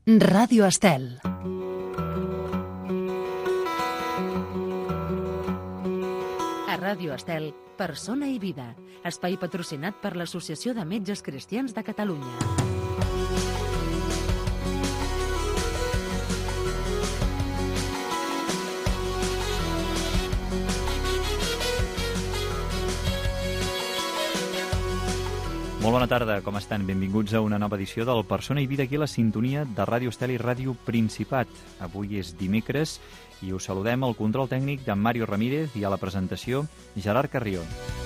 Ràdio Estel. A Ràdio Estel, Persona i Vida, espai patrocinat per l'Associació de Metges Cristians de Catalunya. Molt bona tarda, com estan? Benvinguts a una nova edició del Persona i Vida aquí a la sintonia de Ràdio Estel i Ràdio Principat. Avui és dimecres i us saludem al control tècnic d'en Mario Ramírez i a la presentació Gerard Carrió.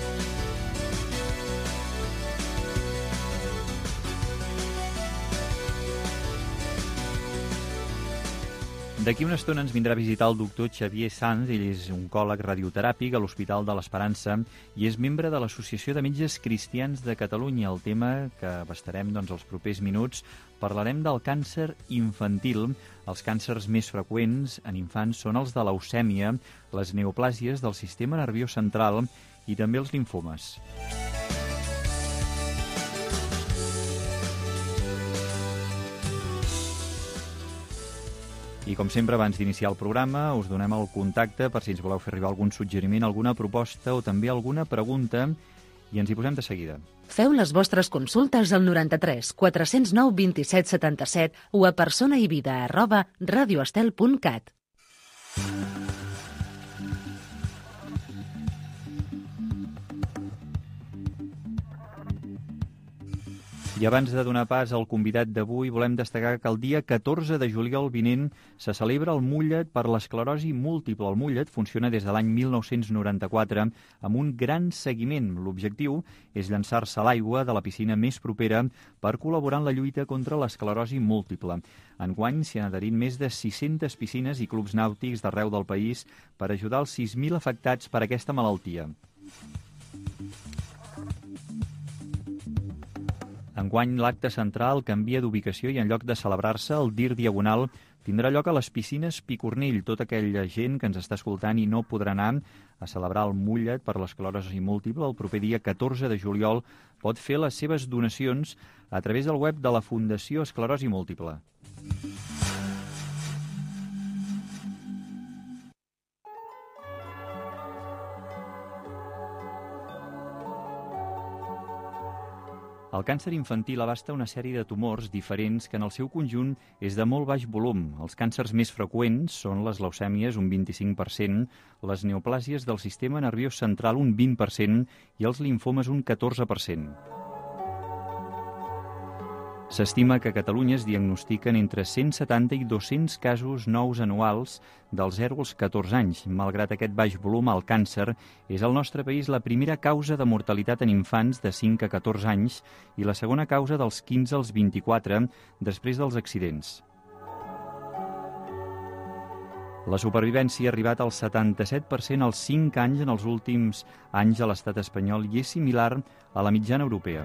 D'aquí una estona ens vindrà a visitar el doctor Xavier Sanz. Ell és oncòleg radioteràpic a l'Hospital de l'Esperança i és membre de l'Associació de Metges Cristians de Catalunya. El tema que abastarem els propers minuts, parlarem del càncer infantil. Els càncers més freqüents en infants són els de leucèmia, les neoplàsies del sistema nerviós central i també els limfomes. I com sempre, abans d'iniciar el programa, us donem el contacte per si ens voleu fer arribar algun suggeriment, alguna proposta o també alguna pregunta, i ens hi posem de seguida. Feu les vostres consultes al 93 409 27 77 o a personaivida@radioestel.cat. I abans de donar pas al convidat d'avui, volem destacar que el dia 14 de juliol vinent se celebra el Mullet per l'esclerosi múltiple. El Mullet funciona des de l'any 1994 amb un gran seguiment. L'objectiu és llançar-se a l'aigua de la piscina més propera per col·laborar en la lluita contra l'esclerosi múltiple. Enguany s'hi han adherit més de 600 piscines i clubs nàutics d'arreu del país per ajudar els 6.000 afectats per aquesta malaltia. Enguany, l'acte central canvia d'ubicació i en lloc de celebrar-se al Dir Diagonal tindrà lloc a les piscines Picornell. Tota aquella gent que ens està escoltant i no podrà anar a celebrar el Mullet per l'esclerosi múltiple el proper dia 14 de juliol pot fer les seves donacions a través del web de la Fundació Esclerosi Múltiple. El càncer infantil abasta una sèrie de tumors diferents que en el seu conjunt és de molt baix volum. Els càncers més freqüents són les leucèmies, un 25%, les neoplàsies del sistema nerviós central, un 20%, i els limfomes, un 14%. S'estima que a Catalunya es diagnostiquen entre 170 i 200 casos nous anuals dels 0 als 14 anys. Malgrat aquest baix volum, el càncer és al nostre país la primera causa de mortalitat en infants de 5 a 14 anys i la segona causa dels 15 als 24, després dels accidents. La supervivència ha arribat al 77% als 5 anys en els últims anys a l'estat espanyol i és similar a la mitjana europea.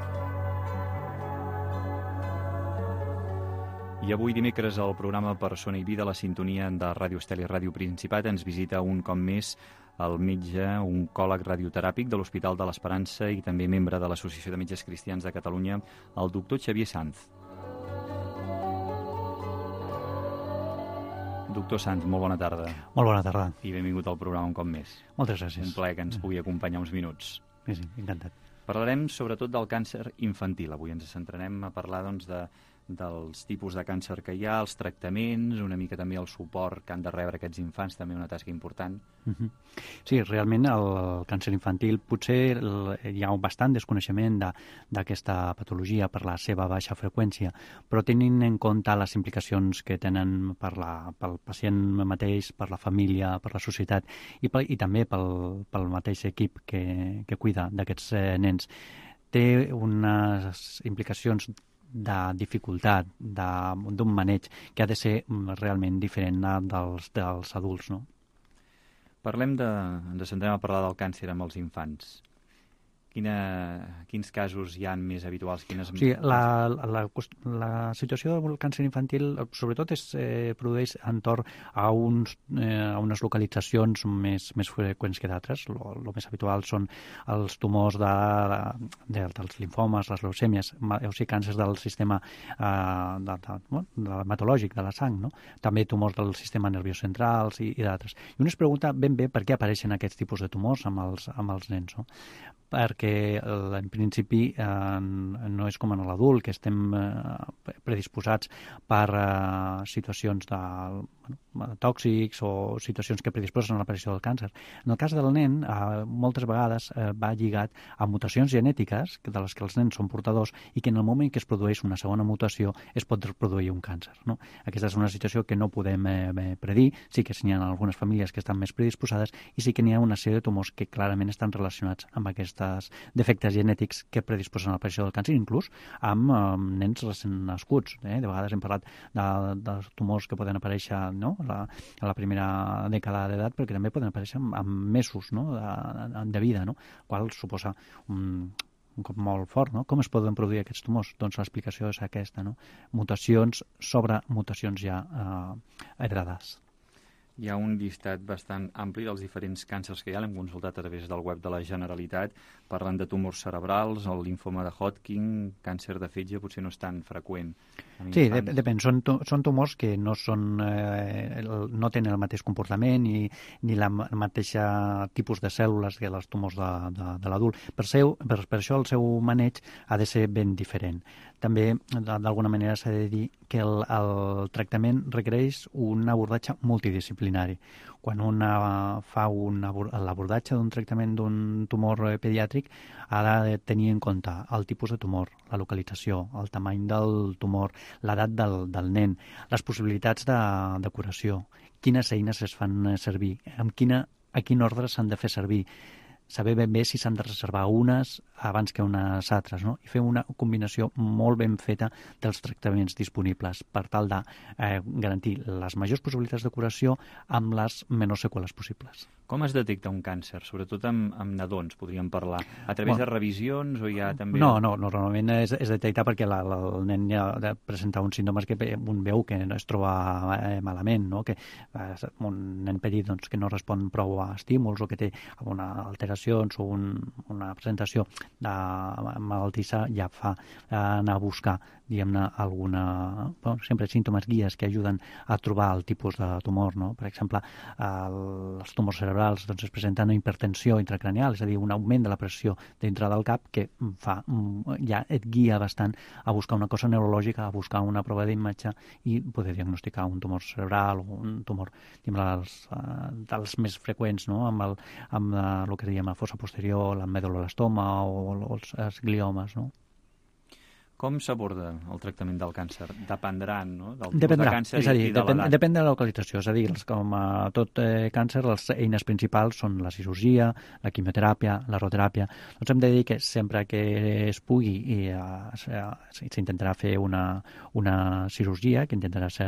I avui dimecres al programa Persona i Vida, la sintonia de Ràdio Estel i Ràdio Principat, ens visita un cop més el metge oncòleg radioteràpic de l'Hospital de l'Esperança i també membre de l'Associació de Metges Cristians de Catalunya, el doctor Xavier Sanz. Doctor Sanz, molt bona tarda. Molt bona tarda. I benvingut al programa un cop més. Moltes gràcies. Un plaer que ens pugui acompanyar uns minuts. Sí, encantat. Parlarem sobretot del càncer infantil. Avui ens centrarem a parlar dels tipus de càncer que hi ha, els tractaments, una mica també el suport que han de rebre aquests infants, també una tasca important. Sí, realment el càncer infantil potser hi ha bastant desconeixement d'aquesta patologia per la seva baixa freqüència, però tenint en compte les implicacions que tenen pel pacient mateix, per la família, per la societat i també pel mateix equip que cuida d'aquests nens, té unes implicacions de dificultat, d'un maneig que ha de ser realment diferent dels adults, no? Ens centrem a parlar del càncer amb els infants. quins casos hi ha més habituals? Sí, la situació del càncer infantil sobretot es produeix entorn a unes localitzacions més freqüents que d'altres. El més habitual són els tumors dels linfomes, les leucèmies, o sigui, càncers del sistema hematològic de la sang, no? També tumors del sistema nerviós central i d'altres. I un es pregunta ben bé per què apareixen aquests tipus de tumors amb els nens, no? Perquè en principi no és com en l'adult, que estem predisposats per situacions tòxics o situacions que predisposen a l'aparició del càncer. En el cas del nen, moltes vegades va lligat a mutacions genètiques de les que els nens són portadors i que en el moment que es produeix una segona mutació es pot reproduir un càncer, no? Aquesta és una situació que no podem predir, sí que n'hi ha algunes famílies que estan més predisposades i sí que n'hi ha una sèrie de tumors que clarament estan relacionats amb aquests defectes genètics que predisposen a l'aparició del càncer, inclús amb nens recent nascuts. De vegades hem parlat dels tumors que poden aparèixer, no?, a la primera dècada d'edat, però que també poden aparèixer amb mesos, no?, de vida, no?, qual suposa un cop molt fort, no? Com es poden produir aquests tumors? Doncs l'explicació és aquesta, no? Mutacions sobre mutacions ja heredades. Hi ha un llistat bastant ampli dels diferents càncers que hi ha. L'hem consultat a través del web de la Generalitat. Parlen de tumors cerebrals, el linfoma de Hodgkin, càncer de fetge potser no és tan freqüent. Sí, depèn. Són tumors que no tenen el mateix comportament ni la mateixa tipus de cèl·lules que els tumors de l'adult. Per això el seu maneig ha de ser ben diferent. També, d'alguna manera, s'ha de dir que el tractament requereix un abordatge multidisciplinari. Quan un fa l'abordatge d'un tractament d'un tumor pediàtric, ha de tenir en compte el tipus de tumor, la localització, el tamany del tumor, l'edat del nen, les possibilitats de curació, quines eines es fan servir, a quin ordre s'han de fer servir, saber ben bé si s'han de reservar unes abans que unes altres, no? I fer una combinació molt ben feta dels tractaments disponibles per tal de garantir les majors possibilitats de curació amb les menors seqüeles possibles. Com es detecta un càncer? Sobretot amb nadons, podríem parlar. A través de revisions o hi ha també... No, normalment es detecta perquè el nen ja presenta uns símptomes que un veu que es troba malament, no? Que un nen petit doncs, que no respon prou a estímuls o que té alguna alteracions o una presentació de malaltissa, ja fa anar a buscar, diguem-ne, sempre símptomes guies que ajuden a trobar el tipus de tumor, no? Per exemple, els tumors cerebrals doncs, es presenten una hipertensió intracranial, és a dir, un augment de la pressió dintre del cap que ja et guia bastant a buscar una cosa neurològica, a buscar una prova d'imatge i poder diagnosticar un tumor cerebral o un tumor dels més freqüents, no? amb el que diem la fossa posterior, la medul·lostoma o els gliomes, no? Com s'aborda el tractament del càncer? Dependrà, no?, del tipus de càncer és a dir, i de l'edat. Depèn de la localització. És a dir, com a tot càncer, les eines principals són la cirurgia, la quimioteràpia, la radioteràpia. Doncs hem de dir que sempre que es pugui s'intentarà fer una cirurgia, que intentarà ser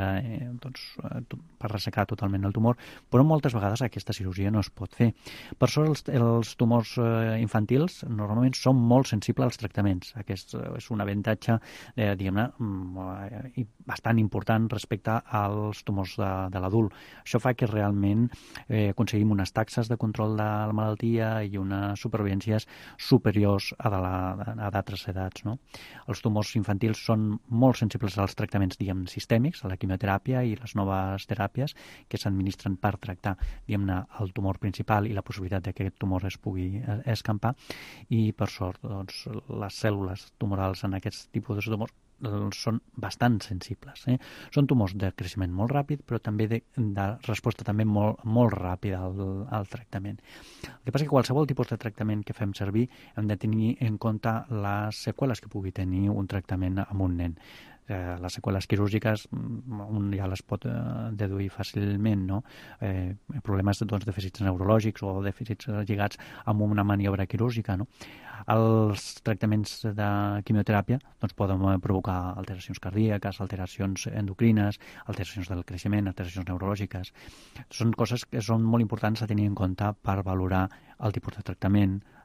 per ressecar totalment el tumor, però moltes vegades aquesta cirurgia no es pot fer. Per sort, els tumors infantils normalment són molt sensibles als tractaments. Aquest és un avantatge diguem-ne, bastant important respecte als tumors de l'adult. Això fa que realment aconseguim unes taxes de control de la malaltia i unes supervivències superiors a d'altres edats, no? Els tumors infantils són molt sensibles als tractaments, diguem, sistèmics, a la quimioteràpia i les noves teràpies que s'administren per tractar, diguem-ne, el tumor principal i la possibilitat que aquest tumor es pugui escampar, i per sort, doncs, les cèl·lules tumorals en aquests tipus de tumors són bastant sensibles. Són tumors de creixement molt ràpid, però també de resposta també molt, molt ràpida al tractament. El que passa és que qualsevol tipus de tractament que fem servir hem de tenir en compte les seqüeles que pugui tenir un tractament amb un nen. Les seqüeles quirúrgiques un ja les pot deduir fàcilment, no? Problemes de dèficits neurològics o dèficits lligats amb una maniobra quirúrgica, no? Els tractaments de quimioteràpia doncs, poden provocar alteracions cardíaques, alteracions endocrines, alteracions del creixement, alteracions neurològiques. Són coses que són molt importants a tenir en compte per valorar el tipus de tractament,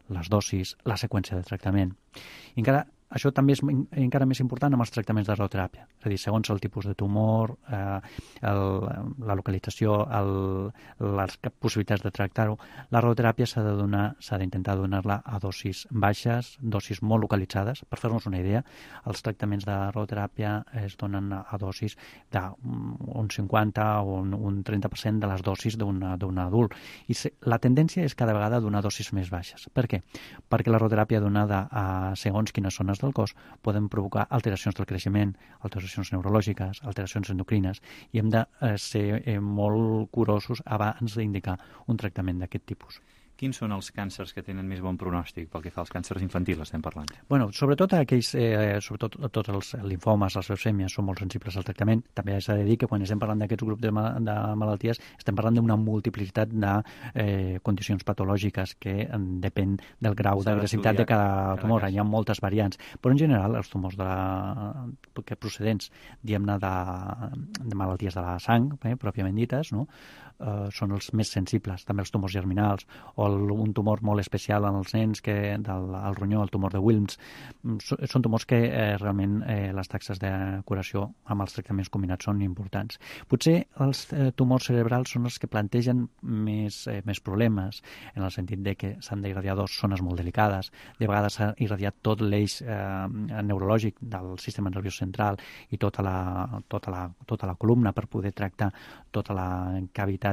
les dosis, la seqüència de tractament. I això també és encara més important amb els tractaments de radioteràpia. És a dir, segons el tipus de tumor, la localització, les possibilitats de tractar-ho, la radioteràpia s'ha d'intentar donar-la a dosis baixes, dosis molt localitzades. Per fer-nos una idea, els tractaments de radioteràpia es donen a dosis d'un 50 o un 30% de les dosis d'un adult. I la tendència és cada vegada donar dosis més baixes. Per què? Perquè la radioteràpia donada a segons quines zones del cos poden provocar alteracions del creixement, alteracions neurològiques, alteracions endocrines, i hem de ser molt curosos abans d'indicar un tractament d'aquest tipus. Quins són els càncers que tenen més bon pronòstic pel que fa als càncers infantils, estem parlant? Bueno, sobretot aquells, sobretot tots els linfomes, les leucèmies, són molt sensibles al tractament. També s'ha de dir que quan estem parlant d'aquests grups de malalties estem parlant d'una multiplicitat de condicions patològiques que depèn del grau d'agressivitat de cada tumor. Hi ha moltes variants. Però en general els tumors procedents, diguem-ne, de malalties de la sang, pròpiament dites, no? Són els més sensibles. També els tumors germinals o un tumor molt especial en els nens del ronyó, el tumor de Wilms. Són tumors que realment les taxes de curació amb els tractaments combinats són importants. Potser els tumors cerebrals són els que plantegen més problemes, en el sentit de que s'han d'irradiar zones molt delicades. De vegades s'ha irradiat tot l'eix neurològic del sistema nerviós central i tota la columna per poder tractar tota la cavitat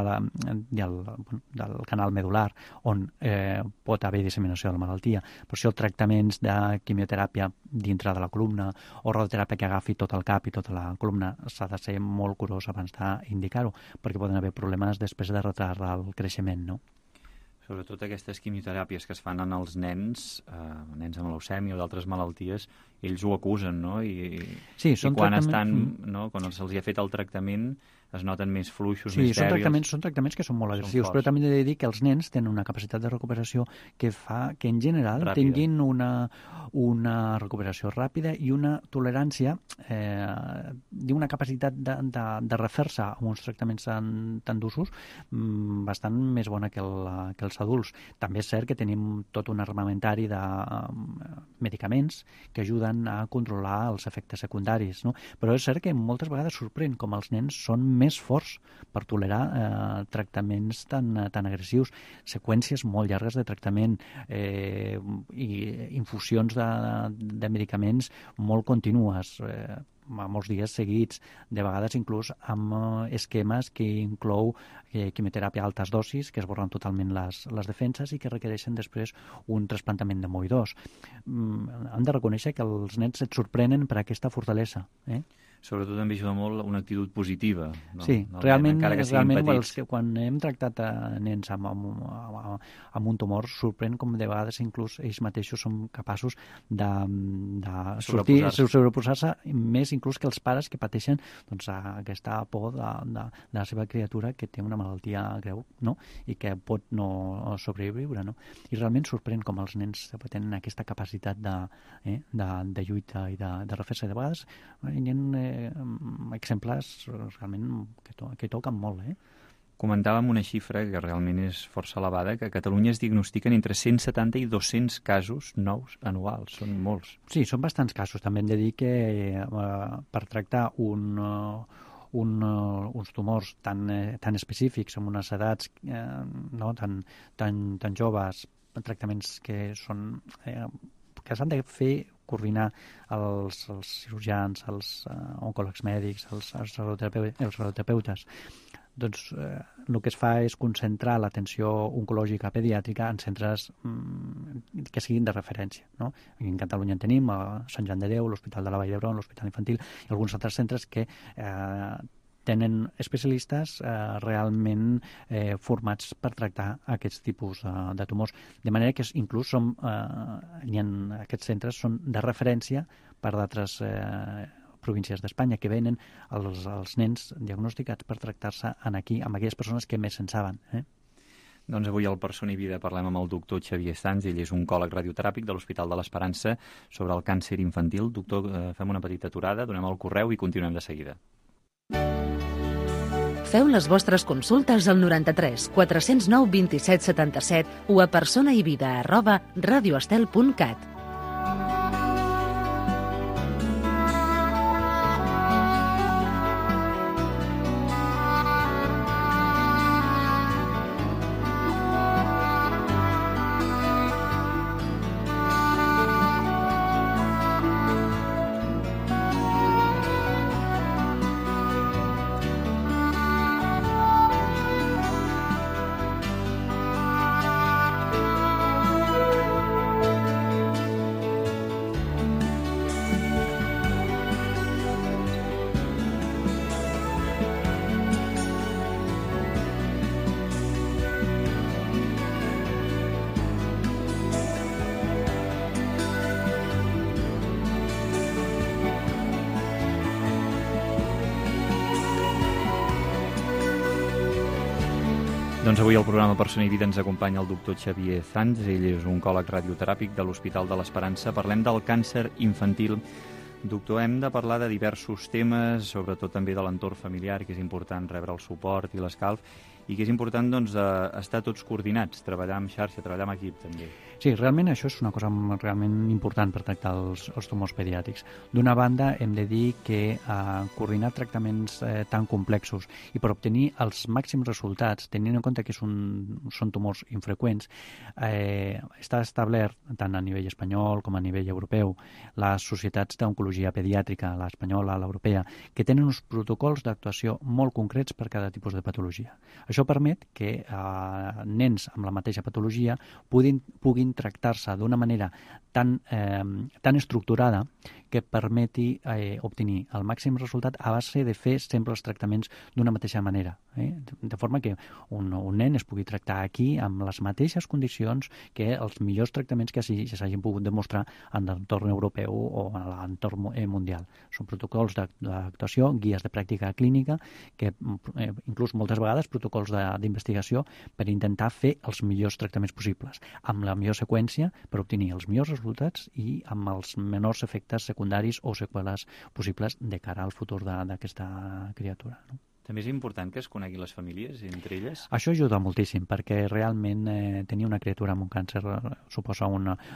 del canal medular on pot haver disseminació de la malaltia. Per això tractaments de quimioteràpia dintre de la columna o radioteràpia que agafi tot el cap i tota la columna s'ha de ser molt curós abans d'indicar-ho, perquè poden haver problemes després de retardar el creixement, no? Sobretot aquestes quimioteràpies que es fan en els nens amb leucèmia o d'altres malalties, ells ho acusen, no? I quan se'ls ha fet el tractament es noten més fluixos, més dèbils. Són tractaments que són molt agressius, però també he de dir que els nens tenen una capacitat de recuperació que fa que en general tinguin una recuperació ràpida i una tolerància d'una capacitat de refer-se amb uns tractaments tan d'usos bastant més bona que els adults. També és cert que tenim tot un armamentari de medicaments que ajuden a controlar els efectes secundaris, no? Però és cert que moltes vegades sorprèn com els nens són més forts per tolerar tractaments tan agressius, seqüències molt llargues de tractament i infusions de medicaments molt contínues, molts dies seguits, de vegades inclús amb esquemes que inclou quimioteràpia a altes dosis, que esborren totalment les defenses i que requereixen després un trasplantament de moïdors. Hem de reconèixer que els nens et sorprenen per aquesta fortalesa, Sobretot també ajuda molt una actitud positiva. No? Sí, realment quan hem tractat nens amb un tumor, sorprèn com de vegades inclús ells mateixos són capaços de sobreposar-se més inclús que els pares que pateixen aquesta por de la seva criatura que té una malaltia greu, no? I que pot no sobreviure, no? I realment sorprèn com els nens tenen aquesta capacitat de lluita i de refer-se. De vegades hi ha exemples realment que toquen molt. Comentàvem una xifra que realment és força elevada, que a Catalunya es diagnostiquen entre 170 i 200 casos nous anuals. Són molts. Sí, són bastants casos. També hem de dir que per tractar uns tumors tan específics, amb unes edats tan joves, tractaments que s'han de fer coordinar els cirurgians, els oncòlegs mèdics, els radioterapeutes. Doncs el que es fa és concentrar l'atenció oncològica pediàtrica en centres que siguin de referència, no? En Catalunya en tenim a Sant Joan de Déu, l'Hospital de la Vall d'Hebron, l'Hospital Infantil i alguns altres centres que tenen especialistes realment formats per tractar aquests tipus de tumors. De manera que inclús aquests centres són de referència per d'altres províncies d'Espanya que venen els nens diagnosticats per tractar-se aquí, amb aquelles persones que més se'n saben. Doncs avui al Persona i Vida parlem amb el doctor Xavier Sans, ell és oncòleg radioteràpic de l'Hospital de l'Esperança sobre el càncer infantil. Doctor, fem una petita aturada, donem el correu i continuem de seguida. Feu les vostres consultes al 93 409 27 77 o a personaivida@radioestel.cat. Doncs avui al programa Persona i Vida ens acompanya el doctor Xavier Sanz. Ell és oncòleg radioteràpic de l'Hospital de l'Esperança. Parlem del càncer infantil. Doctor, hem de parlar de diversos temes, sobretot també de l'entorn familiar, que és important rebre el suport i l'escalf, i que és important doncs, estar tots coordinats, treballar en xarxa, treballar en equip també. Sí, realment això és una cosa realment important per tractar els tumors pediàtrics. D'una banda, hem de dir que coordinar tractaments tan complexos i per obtenir els màxims resultats, tenint en compte que són tumors infreqüents, està establert tant a nivell espanyol com a nivell europeu, les societats d'oncologia pediàtrica, l'espanyola, l'europea, que tenen uns protocols d'actuació molt concrets per cada tipus de patologia. Això permet que nens amb la mateixa patologia puguin tractar-se d'una manera tan estructurada que permeti obtenir el màxim resultat a base de fer sempre els tractaments d'una mateixa manera. De forma que un nen es pugui tractar aquí amb les mateixes condicions que els millors tractaments que s'hagin pogut demostrar en l'entorn europeu o en l'entorn mundial. Són protocols d'actuació, guies de pràctica clínica, que inclús moltes vegades protocols d'investigació per intentar fer els millors tractaments possibles, amb la millor seqüència per obtenir els millors resultats i amb els menors efectes secundaris o seqüeles possibles de cara al futur d'aquesta criatura, no? També és important que es coneguin les famílies entre elles? Això ajuda moltíssim, perquè realment tenir una criatura amb un càncer suposa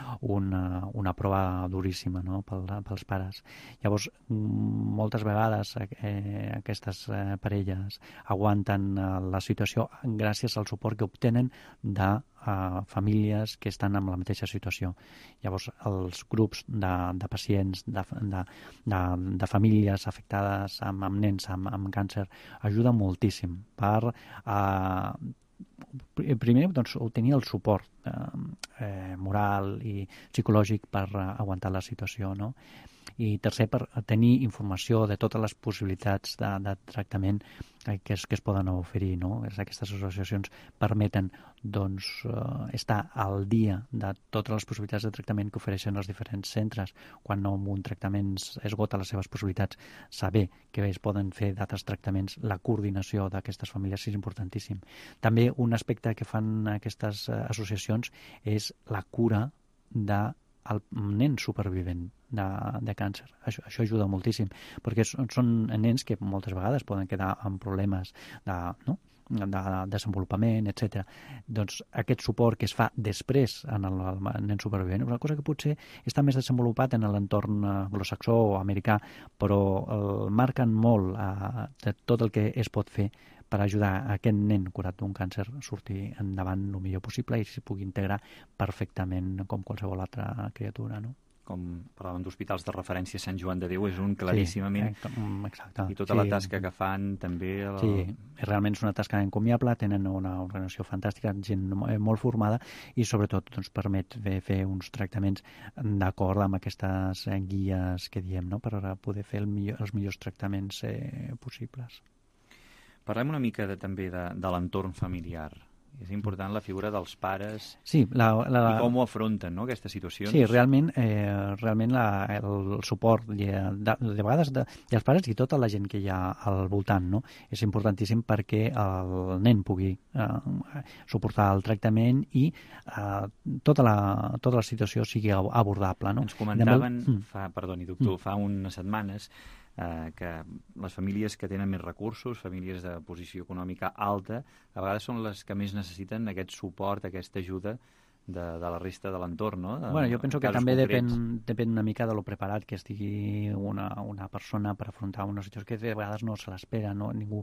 una prova duríssima, no?, pels pares. Llavors, moltes vegades aquestes parelles aguanten la situació gràcies al suport que obtenen de famílies que estan en la mateixa situació. Llavors, els grups de pacients, de famílies afectades amb nens amb càncer ajuda moltíssim per primer obtenir el suport moral i psicològic per aguantar la situació, no? I tercer, per tenir informació de totes les possibilitats de tractament que es poden oferir, no? Aquestes associacions permeten estar al dia de totes les possibilitats de tractament que ofereixen els diferents centres. Quan un tractament esgota les seves possibilitats, saber que es poden fer d'altres tractaments, la coordinació d'aquestes famílies és importantíssim. També un aspecte que fan aquestes associacions és la cura del nen supervivent de càncer. Això ajuda moltíssim, perquè són nens que moltes vegades poden quedar amb problemes de desenvolupament, etc. Doncs aquest suport que es fa després en el nen supervivent és una cosa que potser està més desenvolupat en l'entorn anglosaxó o americà, però marquen molt de tot el que es pot fer per ajudar a aquest nen curat d'un càncer a sortir endavant el millor possible i s'hi pugui integrar perfectament com qualsevol altra criatura, no? Com parlàvem d'hospitals de referència, Sant Joan de Déu és un claríssimament. Sí, exacte. I tota la tasca que fan també... Sí, realment és una tasca encomiable, tenen una organització fantàstica, gent molt formada i sobretot permet fer uns tractaments d'acord amb aquestes guies que diem, no?, per poder fer els millors tractaments possibles. Parlem una mica també de l'entorn familiar. És important la figura dels pares, sí, i com ho afronten, no?, aquestes situacions. Sí, realment el suport de vegades dels pares i tota la gent que hi ha al voltant, no?, és importantíssim perquè el nen pugui suportar el tractament i tota la situació sigui abordable, no? Ens comentaven, fa unes setmanes, que les famílies que tenen més recursos, famílies de posició econòmica alta, a vegades són les que més necessiten aquest suport, aquesta ajuda de la resta de l'entorn, no? Jo penso que també depèn una mica de lo preparat que estigui una persona per afrontar una situació que de vegades no se l'espera, no? Ningú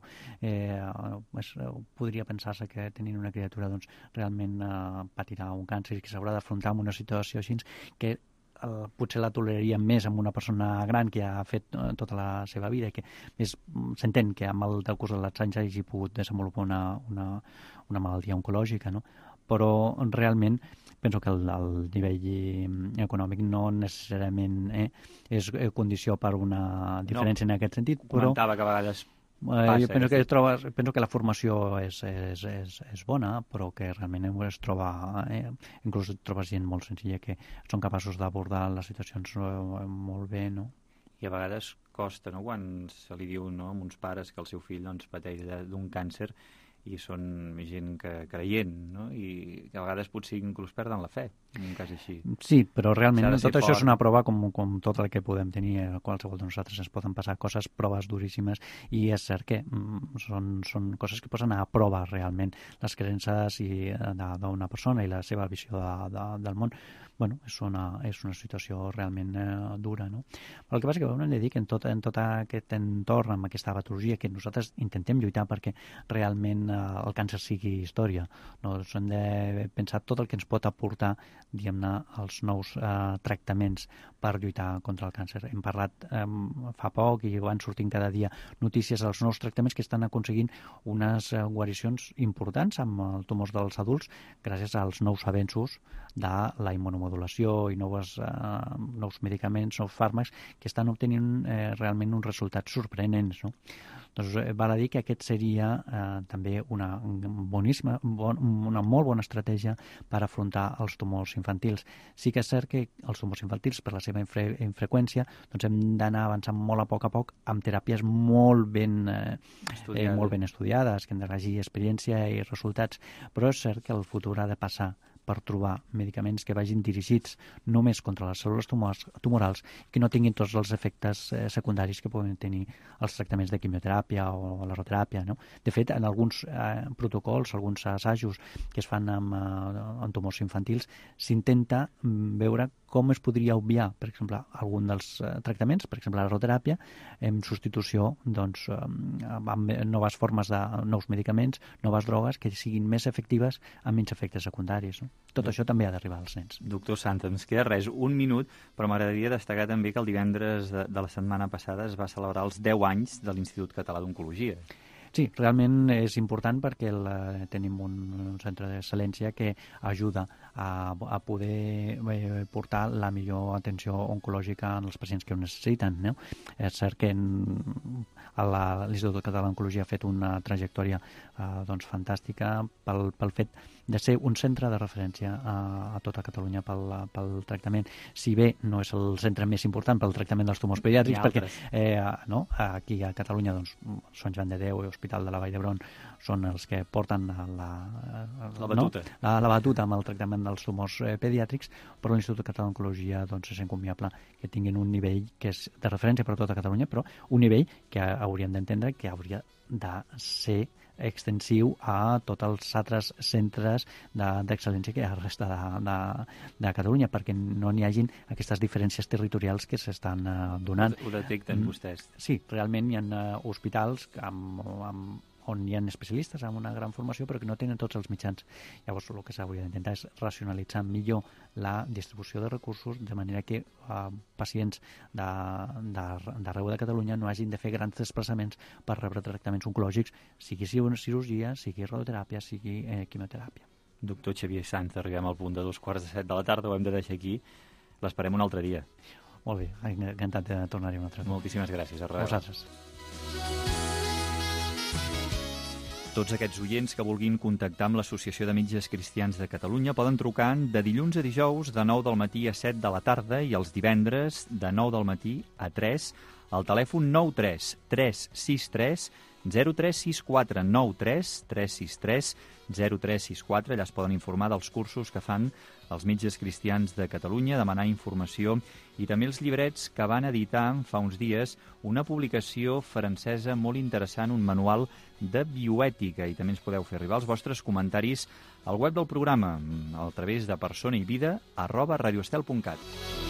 podria pensar-se que tenint una criatura doncs, realment patirà un càncer i que s'haurà d'afrontar amb una situació així que potser la toleraria més amb una persona gran que ha fet tota la seva vida i que s'entén que amb el decurs dels anys hagi pogut desenvolupar una malaltia oncològica, no? Però realment penso que el nivell econòmic no necessàriament és condició per una diferència en aquest sentit. Comentava que a vegades jo penso que la formació és bona, però que realment es troba, inclús trobes gent molt senzilla que són capaços d'abordar les situacions molt bé, no? I a vegades costa, no?, quan se li diu, no, a uns pares que el seu fill doncs, pateix d'un càncer i són gent creient, no?, i que a vegades potser inclús perden la fe en un cas així. Sí, però realment tot això és una prova com tot el que podem tenir. A qualsevol de nosaltres ens poden passar coses, proves duríssimes, i és cert que són coses que posen a prova realment les creences d'una persona i la seva visió del món. És una situació realment dura, no? Però el que passa que hem de dir que en tot aquest entorn, amb aquesta patologia, que nosaltres intentem lluitar perquè realment el càncer sigui història. Doncs hem de pensar tot el que ens pot aportar, diguem-ne, els nous tractaments per lluitar contra el càncer. Hem parlat fa poc i van sortint cada dia notícies dels nous tractaments que estan aconseguint unes guaricions importants amb els tumors dels adults gràcies als nous avenços de la immunomodulació i nous medicaments, nous fàrmacs que estan obtenint realment uns resultats sorprenents, no? Doncs val a dir que aquest seria també una molt bona estratègia per afrontar els tumors infantils. Sí que és cert que els tumors infantils, per la seva infreqüència, doncs hem d'anar avançant molt a poc amb teràpies molt ben estudiades, que han d'haver experiència i resultats, però és cert que el futur ha de passar per trobar medicaments que vagin dirigits només contra les cèl·lules tumorals i que no tinguin tots els efectes secundaris que poden tenir els tractaments de quimioteràpia o la radioteràpia, no? De fet, en alguns protocols, alguns assajos que es fan amb tumors infantils, s'intenta veure com es podria obviar, per exemple, algun dels tractaments, per exemple, la radioteràpia, en substitució amb noves formes de nous medicaments, noves drogues que siguin més efectives amb menys efectes secundaris, no? Tot això també ha d'arribar als nens. Doctor Santa, ens queda res, un minut, però m'agradaria destacar també que el divendres de la setmana passada es va celebrar els 10 anys de l'Institut Català d'Oncologia. Sí, realment és important perquè tenim un centre d'excel·lència que ajuda a poder portar la millor atenció oncològica als pacients que ho necessiten, no? És cert que l'Institut Català d'Oncologia ha fet una trajectòria fantàstica pel fet de ser un centre de referència a tota Catalunya pel tractament. Si bé no és el centre més important pel tractament dels tumors pediàtrics, perquè aquí a Catalunya Sant Joan de Déu i l'Hospital de la Vall d'Hebron són els que porten la batuta amb el tractament dels tumors pediàtrics, però l'Institut Català d'Oncologia és encomiable que tinguin un nivell que és de referència per a tota Catalunya, però un nivell que hauríem d'entendre que hauria de ser extensiu a tots els altres centres d'excel·lència que hi ha a la resta de Catalunya, perquè no n'hi hagin aquestes diferències territorials que s'estan donant. Ho detecten vostès? Sí, realment hi ha hospitals on hi ha especialistes amb una gran formació però que no tenen tots els mitjans. Llavors el que s'hauria d'intentar és racionalitzar millor la distribució de recursos de manera que pacients d'arreu de Catalunya no hagin de fer grans desplaçaments per rebre tractaments oncològics, sigui cirurgia, sigui radioteràpia, sigui quimioteràpia. Doctor Xavier Sanz, arribem al punt de 2:45 de la tarda, ho hem de deixar aquí. L'esperem un altre dia. Molt bé, encantat de tornar-hi un altre dia. Moltíssimes gràcies. A vosaltres. Tots aquests oients que vulguin contactar amb l'Associació de Metges Cristians de Catalunya poden trucar de dilluns a dijous de 9 del matí a 7 de la tarda i els divendres de 9 del matí a 3 al telèfon 93 363 0364 93 363 0364. Allà es poden informar dels cursos que fan els metges cristians de Catalunya, demanar informació i també els llibrets que van editar fa uns dies una publicació francesa molt interessant, un manual de bioètica, i també ens podeu fer arribar els vostres comentaris al web del programa a través de personaivida@radioestel.cat.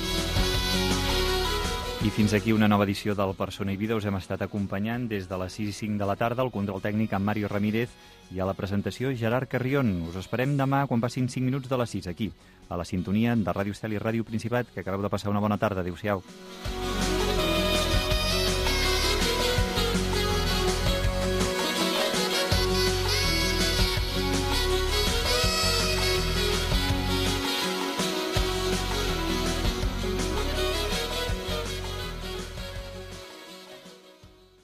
I fins aquí una nova edició del Persona i Vida. Us hem estat acompanyant des de les 6 i 5 de la tarda, al control tècnic amb Mario Ramírez i a la presentació Gerard Carrión. Us esperem demà quan passin 5 minuts de les 6 aquí, a la sintonia de Ràdio Estel i Ràdio Principat, que acabeu de passar una bona tarda. Adéu-siau.